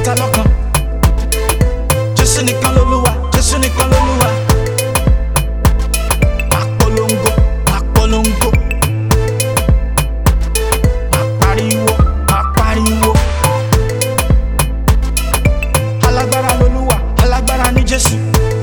mẹ́ta lọ́kan. Jésù nìkan lolúwa, Jésù nìkan lolúwa. Apolongo, apolongo. Apariwo, apariwo. Alágbára lolúwa, alágbára ni Jésù.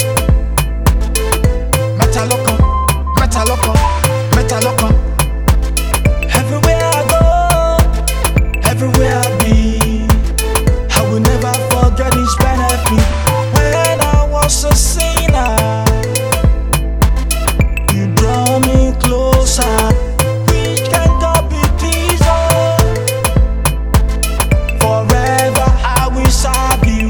Mẹ́ta lọ́kan, mẹ́ta lọ́kan, mẹ́ta lọ́kan. Everywhere I go, everywhere I be, I will never forget His benefit. When I was a sinner, You draw me closer. Which can God be this? Forever I will serve You.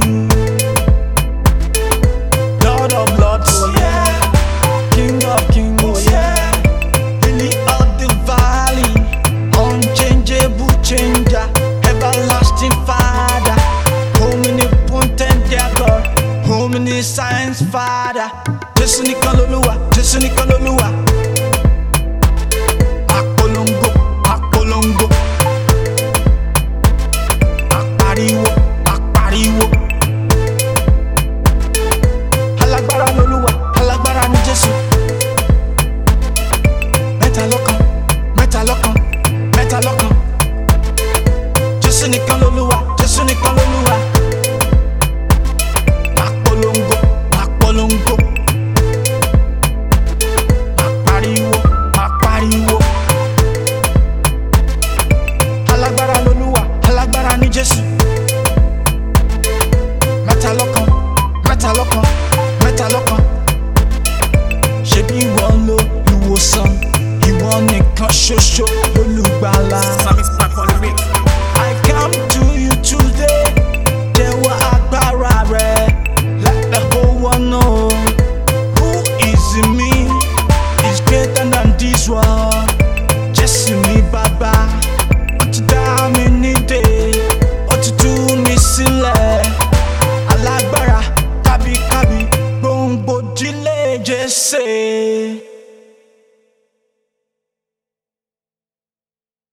Lord of lords, oh yeah. King of kings, oh yeah. Lily of the valley, unchangeable changer, everlasting Father, omnipotent dear God, omniscience Father. Jésù nìkan lolúwa, Jésù nìkan lolúwa. Apolongo, apolongo. Apariwo, apariwo.